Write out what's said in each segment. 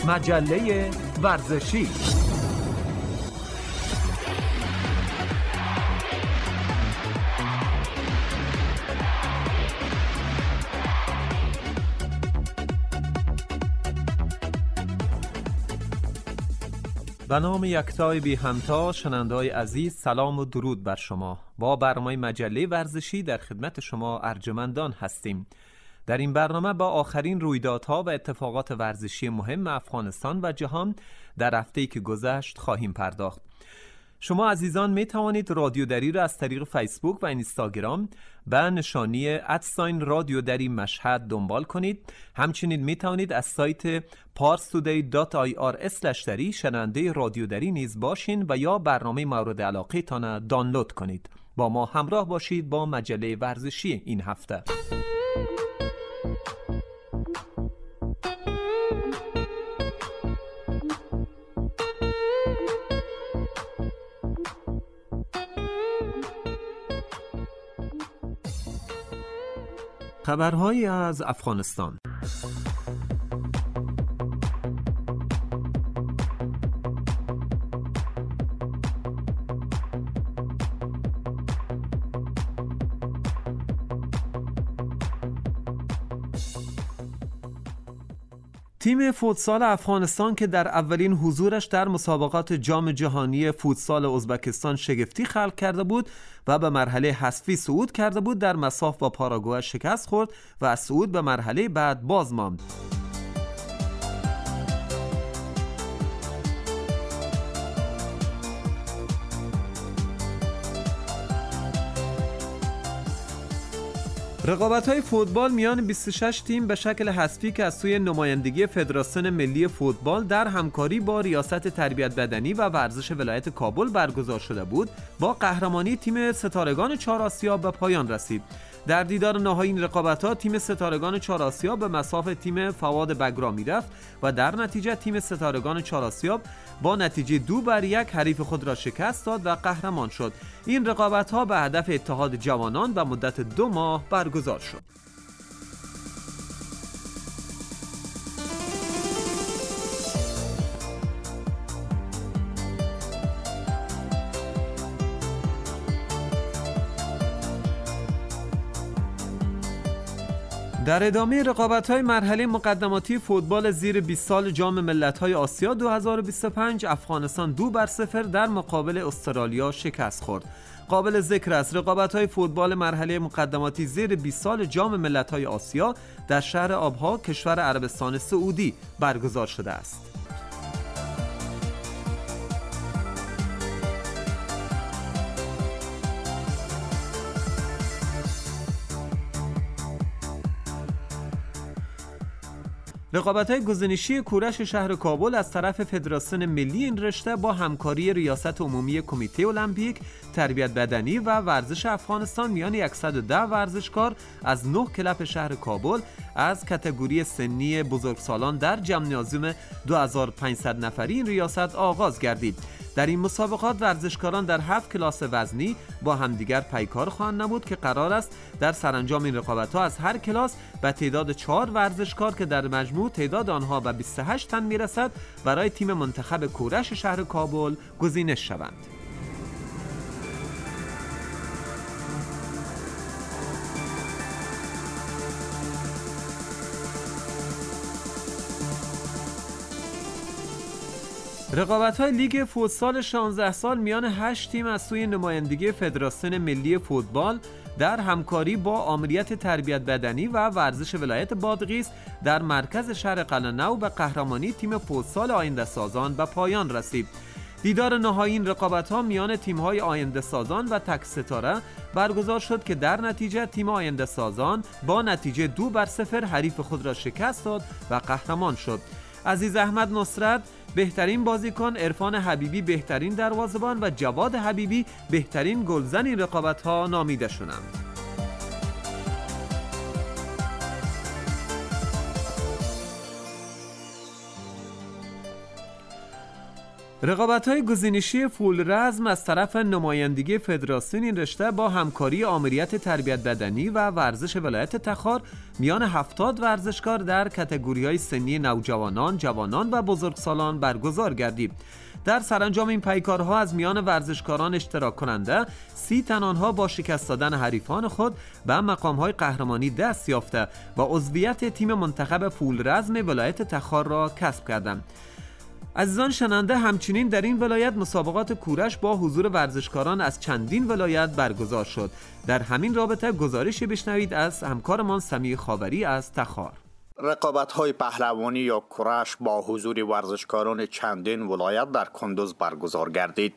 مجله ورزشی. به نام یکتای بی همتا، شنونده‌های عزیز، سلام و درود بر شما. با برنامه مجله ورزشی در خدمت شما ارجمندان هستیم. در این برنامه با آخرین رویدادها و اتفاقات ورزشی مهم افغانستان و جهان در هفته‌ای که گذشت خواهیم پرداخت. شما عزیزان می توانید رادیو دری را از طریق فیسبوک و اینستاگرام به نشانی @رادیو دری مشهد دنبال کنید. همچنین می توانید از سایت parstoday.ir/dari شنونده رادیو دری نیز باشین و یا برنامه مورد علاقه تان دانلود کنید. با ما همراه باشید با مجله ورزشی این هفته. خبرهایی از افغانستان. تیم فوتسال افغانستان که در اولین حضورش در مسابقات جام جهانی فوتسال ازبکستان شگفتی خلق کرده بود و به مرحله حذفی صعود کرده بود، در مصاف با پاراگوئه شکست خورد و از صعود به مرحله بعد باز ماند. رقابت‌های فوتبال میان 26 تیم به شکل حذفی که از سوی نمایندگی فدراسیون ملی فوتبال در همکاری با ریاست تربیت بدنی و ورزش ولایت کابل برگزار شده بود، با قهرمانی تیم ستارگان چهار آسیاب به پایان رسید. در دیدار نهایی این رقابت‌ها تیم ستارگان چهار آسیاب به مصاف تیم فواد بگرامی رفت و در نتیجه تیم ستارگان چهار آسیاب با نتیجه 2-1 حریف خود را شکست داد و قهرمان شد. این رقابت‌ها به هدف اتحاد جوانان و مدت 2 ماه برگزار شد. در ادامه رقابت‌های مرحله مقدماتی فوتبال زیر 20 سال جام ملت‌های آسیا 2025 افغانستان 2-0 در مقابل استرالیا شکست خورد. قابل ذکر است رقابت‌های فوتبال مرحله مقدماتی زیر 20 سال جام ملت‌های آسیا در شهر آبها کشور عربستان سعودی برگزار شده است. رقابت‌های گزینشی کورش شهر کابل از طرف فدراسیون ملی این رشته با همکاری ریاست عمومی کمیته المپیک، تربیت بدنی و ورزش افغانستان میان 110 ورزشکار از 9 کلب شهر کابل از کاتگوری سنی بزرگسالان در ژیمنازیوم 2500 نفری این ریاست آغاز گردید. در این مسابقات ورزشکاران در 7 کلاس وزنی با همدیگر پیکار خواهند نمود که قرار است در سرانجام این رقابت‌ها از هر کلاس به تعداد 4 ورزشکار که در مجموع تعداد آنها به 28 تن میرسد برای تیم منتخب کورش شهر کابل گزینش شوند. رقابت‌های لیگ فوتسال 16 سال میان 8 تیم از سوی نمایندگی فدراسیون ملی فوتبال در همکاری با آمریت تربیت بدنی و ورزش ولایت بادغیس در مرکز شهر قلعه‌نو به قهرمانی تیم فوتسال آینده سازان به پایان رسید. دیدار نهایی این رقابت‌ها میان تیم‌های آینده سازان و تک ستاره برگزار شد که در نتیجه تیم آینده سازان با نتیجه 2-0 حریف خود را شکست داد و قهرمان شد. عزیز احمد نصرت بهترین بازیکن، عرفان حبیبی بهترین دروازه‌بان و جواد حبیبی بهترین گلزن این رقابت‌ها نامیده شدند. رقابت‌های گزینشی فول رزم از طرف نمایندگی فدراسیون این رشته با همکاری آمریت تربیت بدنی و ورزش ولایت تخار میان 70 ورزشکار در کاتگوری‌های سنی نوجوانان، جوانان و بزرگسالان برگزار گردید. در سرانجام این پیکارها از میان ورزشکاران اشتراک کننده 30 تن آنها با شکست دادن حریفان خود به مقام‌های قهرمانی دست یافته و عضویت تیم منتخب فول رزم ولایت تخار را کسب کردند. عزیزان شنونده، همچنین در این ولایت مسابقات کورش با حضور ورزشکاران از چندین ولایت برگزار شد. در همین رابطه گزارشی بشنوید از همکارمان سمیع خاوری از تخار. رقابت‌های پهلوانی یا کورش با حضور ورزشکاران چندین ولایت در کندوز برگزار گردید.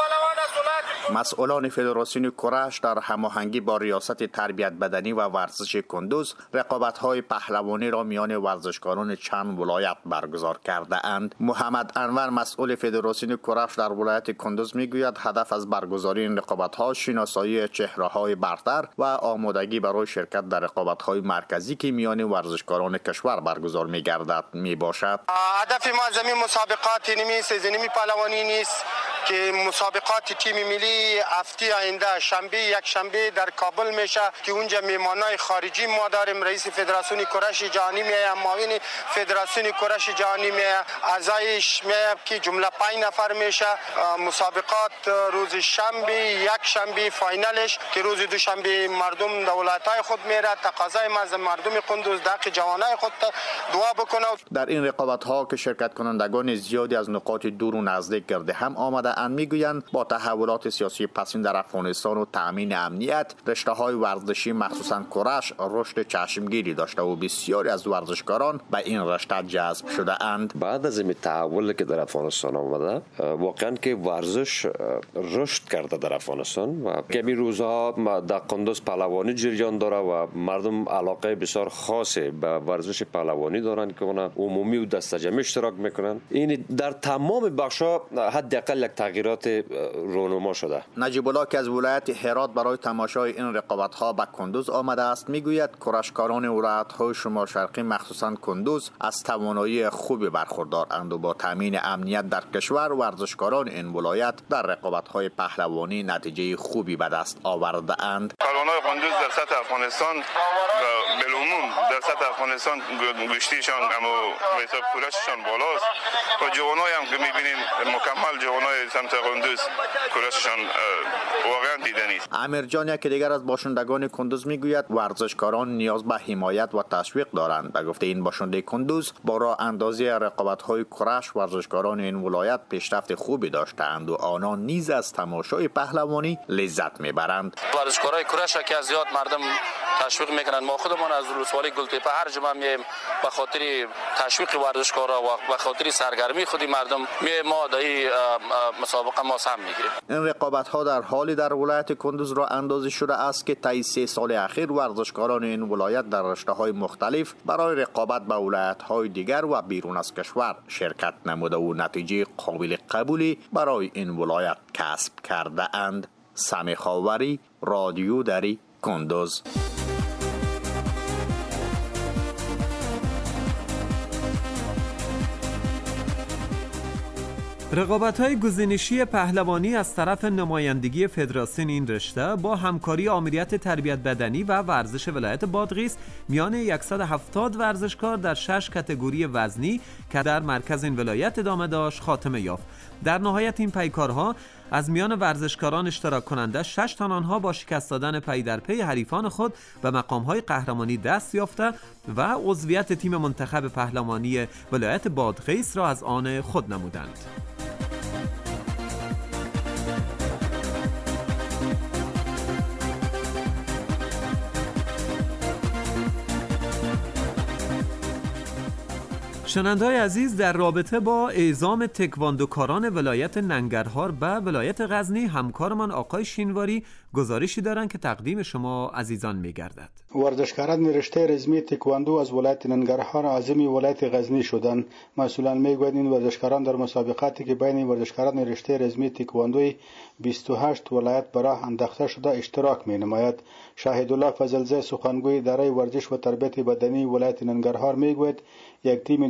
مسئولان فدراسیون کورش در هماهنگی با ریاست تربیت بدنی و ورزش کندوز رقابت‌های پهلوانی را میان ورزشکاران چند ولایت برگزار کرده اند. محمد انور مسئول فدراسیون کورش در ولایت کندوز میگوید هدف از برگزاری این رقابت‌ها شناسایی چهره‌های برتر و آمادگی برای شرکت در رقابت‌های مرکزی که میان ورزشکاران کشور برگزار می‌گردد میباشد. هدف ما از این مسابقات نمی پهلوانی نیست که مسابقات تیم ملی هفته آینده یک شنبه در کابل میشه که اونجا میهمانای خارجی ما داریم. رئیس فدراسیون کورش جهانی میه، معاون فدراسیون کورش جهانی میه، اعضایش میه که جمله 5 نفر میشه. مسابقات روز شنبه، یک شنبه فاینالش که روز دوشنبه مردم دولتای خود میره. تقاضای ما از مردم کندوز دق جوانای خود دعا بکنه. در این رقابت ها که شرکت کنندگان زیادی از نقاط دور و نزدیک گرد هم آمده اند میگویند با تحولات سیاسی پسین در افغانستان و تامین امنیت رشته های ورزشی مخصوصا کورش رشد چشمگیری داشته و بسیاری از ورزشکاران به این رشته جذب شده اند. بعد از این تحول که در افغانستان آمده واقعا که ورزش رشد کرده در افغانستان و کمی روزها در کندوز پهلوانی جریان داره و مردم علاقه بسیار خاصی به ورزش پهلوانی دارند که اونها عمومی و دسته جمعی اشتراک میکنن. این در تمام بخشا حداقل یک تغییرات رونما شده. نجیب الله که از ولایت هرات برای تماشای این رقابت ها به کندوز آمده است میگوید کورشکاران ولایت های شمال شرقی مخصوصا کندوز از توانایی خوبی برخوردارند و با تامین امنیت در کشور ورزشکاران این ولایت در رقابت های پهلوانی نتیجه خوبی به دست آورده اند. پهلوانای کندوز در سطح افغانستان بالعموم در سطح افغانستان گشتیشان اما حساب کورششان بالاست و جوانای هم که میبینیم مکمل جوانای سمت کندوز کورششان واقعا دیدنی است. امیر جان که دیگر از باشندگان کندوز میگوید ورزشکاران نیاز به حمایت و تشویق دارند. به گفته این باشنده کندوز با راه اندازی رقابت‌های کورش ورزشکاران این ولایت پیشرفت خوبی داشتند و آنان نیز از تماشای پهلوانی لذت میبرند. ورزشکارای کورش که از زیاد مردم تشویق میکنند. ما خودمان از ولسوالی گلتپه هر جمعه میایم به خاطر تشویق ورزشکارا و به خاطر سرگرمی خود مردم ما در این مسابقه ما سهم میگیریم. این رقابت‌ها در حالی در ولایت کندوز را اندازی شده است که طی 3 سال اخیر ورزشکاران این ولایت در رشته‌های مختلف برای رقابت با ولایت‌های دیگر و بیرون از کشور شرکت نموده و نتیجه قابل قبولی برای این ولایت کسب کرده اند. سمیع خاوری، رادیو دری، کندوز. رقابت‌های گزینشی پهلوانی از طرف نمایندگی فدراسیون این رشته با همکاری آمریت تربیت بدنی و ورزش ولایت بادغیس میان 170 ورزشکار در 6 کاتگوری وزنی که در مرکز این ولایت ادامه داشت خاتمه یافت. در نهایت این پیکارها از میان ورزشکاران اشتراک کننده 6 تن آنها با شکست دادن پی در پی حریفان خود به مقام‌های قهرمانی دست یافته و عضویت تیم منتخب پهلوانی ولایت بادغیس را از آن خود نمودند. شنونده‌های عزیز، در رابطه با اعزام تکواندوکاران ولایت ننگرهار به ولایت غزنی همکارمان آقای شینواری گزارشی دارند که تقدیم شما عزیزان می‌گردد. ورزشکاران رشته رزمی تکواندو از ولایت ننگرهار عازم ولایت غزنی شدند. مسئولان میگویند این ورزشکاران در مسابقاتی که بین ورزشکاران رشته رزمی تکواندوی 28 ولایت به راه انداخته شده اشتراک می‌نماید. شاهدالله فضلزی سخنگوی اداره ورزش و تربیت بدنی ولایت ننگرهار میگوید یک تیم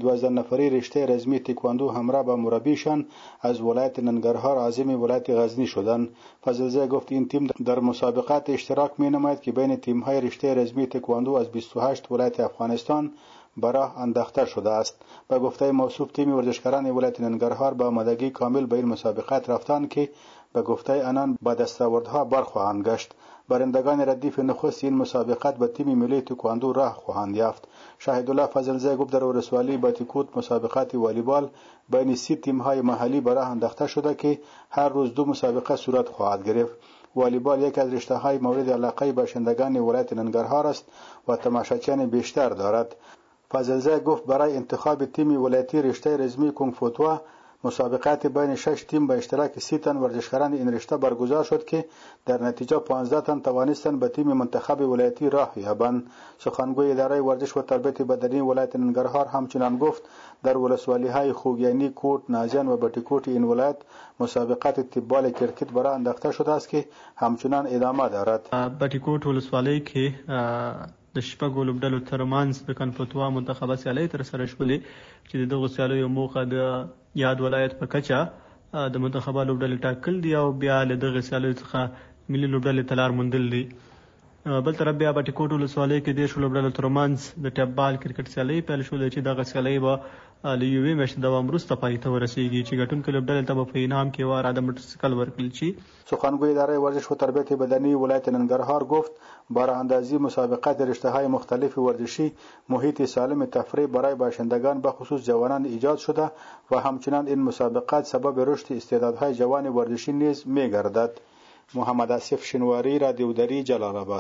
12 نفری رشته رزمی تکواندو همراه با مربیشان از ولایت ننگرهار عازم ولایت غزنی شدند. فضلزی گفت این تیم در مسابقات اشتراک می‌نماید که بین تیم‌های رشته رزمی تکواندو از 28 ولایت افغانستان براه انداخته شده است. به گفته موصوف تیم ورزشکاران ولایت ننگرهار با آمادگی کامل به این مسابقات رفتند که به گفته آنان با دستاوردها برخواهند گشت. برندگان ردیف نخست این مسابقات به تیم ملی تکواندو راه خواهند یافت. شاهدالله فضلزی گفت در ولسوالی باتیکوت مسابقات والیبال بین 30 تیم‌های محلی براه انداخته شده که هر روز 2 مسابقه صورت خواهد گرفت. والیبال یک از رشته‌های مورد علاقه باشندگان ولایت ننگرهار است و تماشاچیان بیشتر دارد. فضلزی گفت برای انتخاب تیم ولایتی رشته رزمی کنگ فوتوا مسابقات بین 6 تیم به اشتراک 30 تن ورزشکاران این رشته برگزار شد که در نتیجه 15 تن توانستند به تیم منتخب ولایتی راه یابند. سخنگوی اداره ورزش و تربیت بدنی ولایت ننگرهار همچنین گفت در ولسوالی‌های خوگیانی، کوٹ، نازیان و بټیکوټ این ولایت مسابقات تیبال کرکټ برای انداخته شده است که همچنان ادامه دارد. بټیکوټ ولسوالی کې د شپږو لوبډلو ترمنځ د کنفوتوا منتخبه سیالۍ ترسره شولې چې دغه سیالیو موخه د یاد ولایت په کچه د منتخبه لوبډلې ټاکل دي او بیا له دغه سیالیو څخه ملي لوبډلې ته لار موندل دي. بل طرف بیا بټیکوټ ولسوالۍ کې 10 لوبډلو ترمنځ د ټیبال کرکټ سیالۍ پیل شولې چې دغه سیالۍ به له یوې میاشتې دوام وروسته پای ته ورسیږي چې ګټونکو لوبډلې ته به په انعام کې وار د موټرسایکل ورکړل شي. سخنگوی اداره ورزش و تربیت بدنی ولایت ننگرهار گفت براندازی مسابقات رشته‌های مختلف ورزشی محیط سالم تفریح برای باشندگان به خصوص جوانان ایجاد شده و همچنین این مسابقات سبب رشد استعدادهای جوان ورزشی نیز می‌گردد. محمد آصف شنواری، رادیو دری، جلال آباد.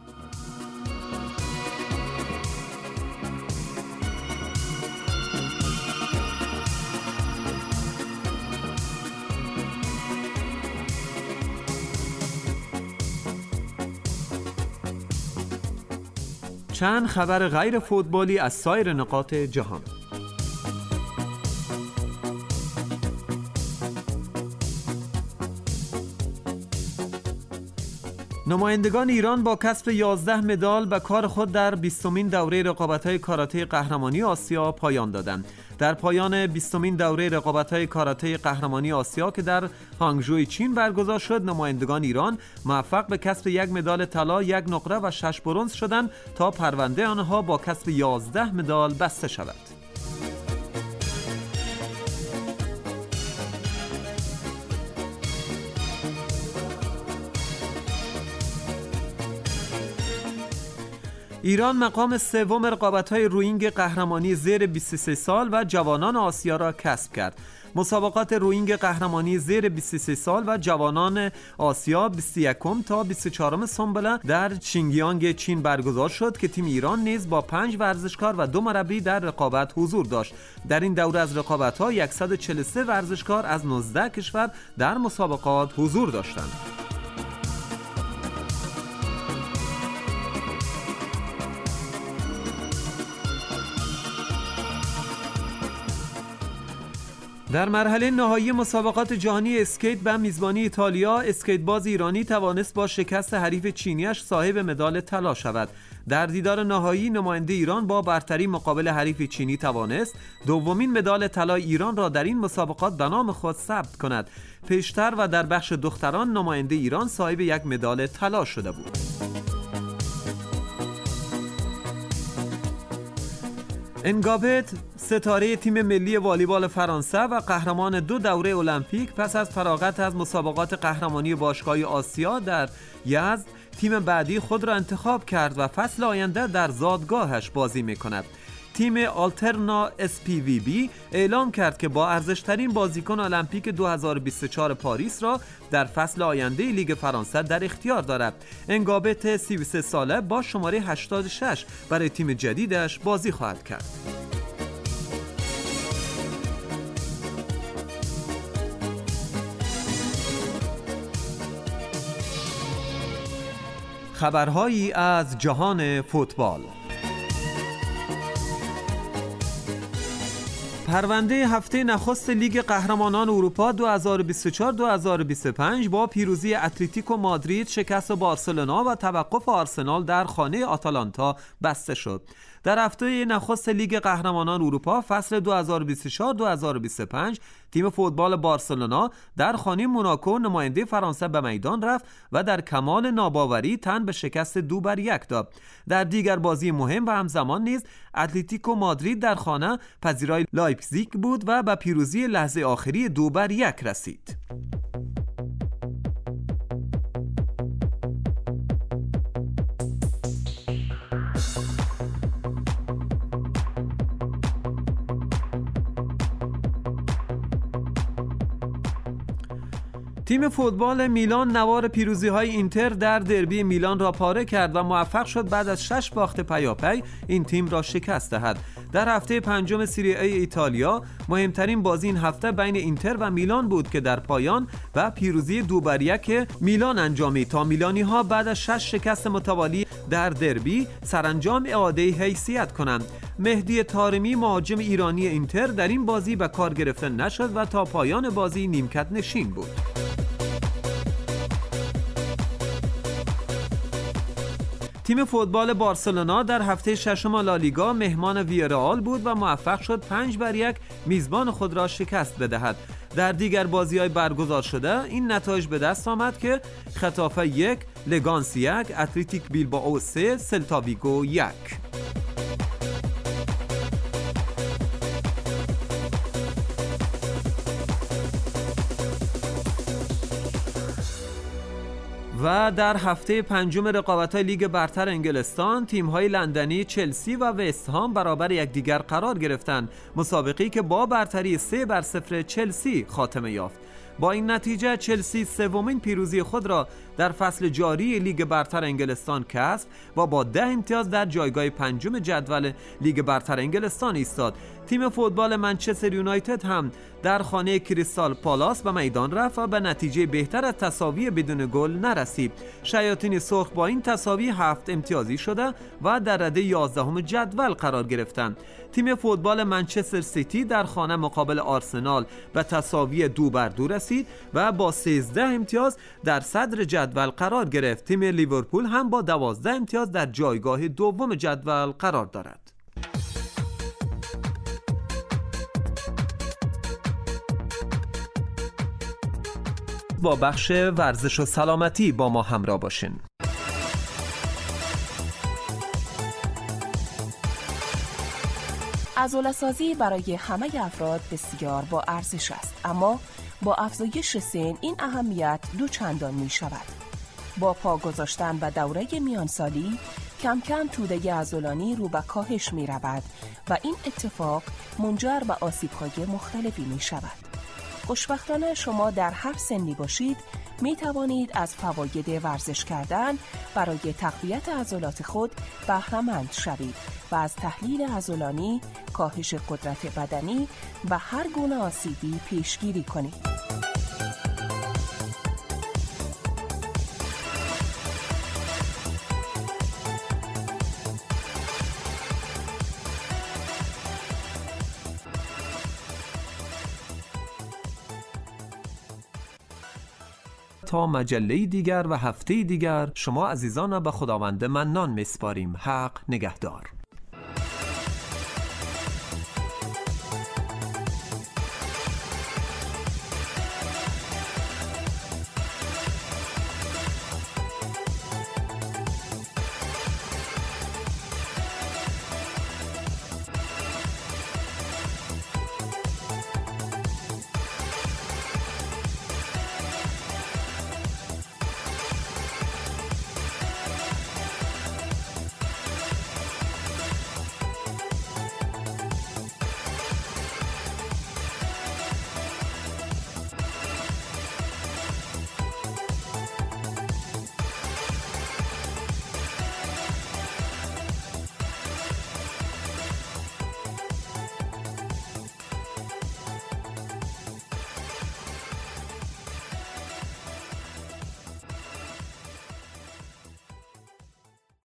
چند خبر غیر فوتبالی از سایر نقاط جهان. نمایندگان ایران با کسب 11 مدال به کار خود در 20مین دوره رقابت‌های کاراته قهرمانی آسیا پایان دادند. در پایان 20مین دوره رقابت‌های کاراته قهرمانی آسیا که در هانگژو چین برگزار شد، نمایندگان ایران موفق به کسب 1 مدال طلا، 1 نقره و 6 برنز شدند تا پرونده آنها با کسب 11 مدال بسته شود. ایران مقام سوم رقابت‌های روئینگ قهرمانی زیر 23 سال و جوانان آسیا را کسب کرد. مسابقات روئینگ قهرمانی زیر 23 سال و جوانان آسیا 21 تا 24 سنبله در چینگیانگ چین برگزار شد که تیم ایران نیز با 5 ورزشکار و 2 مربی در رقابت حضور داشت. در این دوره از رقابت‌ها 143 ورزشکار از 19 کشور در مسابقات حضور داشتند. در مرحله نهایی مسابقات جهانی اسکیت به میزبانی ایتالیا، اسکیت باز ایرانی توانست با شکست حریف چینیش صاحب مدال طلا شود. در دیدار نهایی نماینده ایران با برتری مقابل حریف چینی توانست دومین مدال طلا ایران را در این مسابقات به نام خود ثبت کند. پیشتر و در بخش دختران نماینده ایران صاحب 1 مدال طلا شده بود. انگابت، ستاره تیم ملی والیبال فرانسه و قهرمان 2 دوره المپیک، پس از فراغت از مسابقات قهرمانی باشگاه آسیا در یزد تیم بعدی خود را انتخاب کرد و فصل آینده در زادگاهش بازی می‌کند. تیم آلترنا SPVB اعلام کرد که با ارزش‌ترین بازیکن المپیک 2024 پاریس را در فصل آینده لیگ فرانسه در اختیار دارد. انگابت 33 ساله با شماره 86 برای تیم جدیدش بازی خواهد کرد. خبرهایی از جهان فوتبال. پرونده هفته نخست لیگ قهرمانان اروپا 2024-2025 با پیروزی اتلتیکو مادرید، شکست بارسلونا و توقف آرسنال در خانه آتالانتا بسته شد. در هفته نخست لیگ قهرمانان اروپا فصل 2024-2025 تیم فوتبال بارسلونا در خانه موناکو نماینده فرانسه به میدان رفت و در کمال ناباوری تن به شکست 2-1 داد. در دیگر بازی مهم و همزمان نیز اتلتیکو مادرید در خانه پذیرای لایپزیگ بود و به پیروزی لحظه آخری 2-1 رسید. تیم فوتبال میلان نوار پیروزی‌های اینتر در دربی میلان را پاره کرد و موفق شد بعد از 6 باخت پیاپی این تیم را شکست دهد. در هفته پنجم سری ای ایتالیا مهمترین بازی این هفته بین اینتر و میلان بود که در پایان و پیروزی 2-1 میلان انجامید تا میلانی‌ها بعد از 6 شکست متوالی در دربی سرانجام اعاده حیثیت کنند. مهدی طارمی مهاجم ایرانی اینتر در این بازی به کار گرفته نشد و تا پایان بازی نیمکت نشین بود. تیم فوتبال بارسلونا در هفته ششم لالیگا مهمان ویارئال بود و موفق شد 5-1 میزبان خود را شکست بدهد. در دیگر بازی‌های برگزار شده این نتایج به دست آمد که خطافه 1، لگانس 1، اتلتیک بیلبائو 3، سلتا ویگو 1. و در هفته پنجم رقابت‌های لیگ برتر انگلستان تیم‌های لندنی چلسی و وست هام برابر یکدیگر قرار گرفتند، مسابقه‌ای که با برتری 3-0 چلسی خاتمه یافت. با این نتیجه چلسی سومین پیروزی خود را در فصل جاری لیگ برتر انگلستان کسب و با 10 امتیاز در جایگاه پنجم جدول لیگ برتر انگلستان ایستاد. تیم فوتبال منچستر یونایتد هم در خانه کریستال پالاس به میدان رفت و به نتیجه بهتر از تساوی بدون گل نرسید. شیاطین سرخ با این تساوی 7 امتیازی شده و در رده 11 جدول قرار گرفتند. تیم فوتبال منچستر سیتی در خانه مقابل آرسنال به تساوی 2-2 رسید و با 13 امتیاز در صدر جدول قرار گرفت. تیم لیورپول هم با 12 امتیاز در جایگاه دوم جدول قرار دارد. با بخش ورزش و سلامتی با ما همراه باشین. عضله‌سازی برای همه افراد بسیار با ارزش است، اما با افزایش سن این اهمیت دوچندان می شود. با پا گذاشتن به دوره میانسالی کم کم توده عضلانی رو به کاهش می رود و این اتفاق منجر به آسیب‌های مختلفی می شود. خوشبختانه شما در هر سنی باشید می توانید از فواید ورزش کردن برای تقویت عضلات خود بهره‌مند شوید و از تحلیل عضلانی، کاهش قدرت بدنی و هر گونه آسیبی پیشگیری کنید. تا مجله دیگر و هفته دیگر شما عزیزان به خداوند منان میسپاریم. حق نگهدار.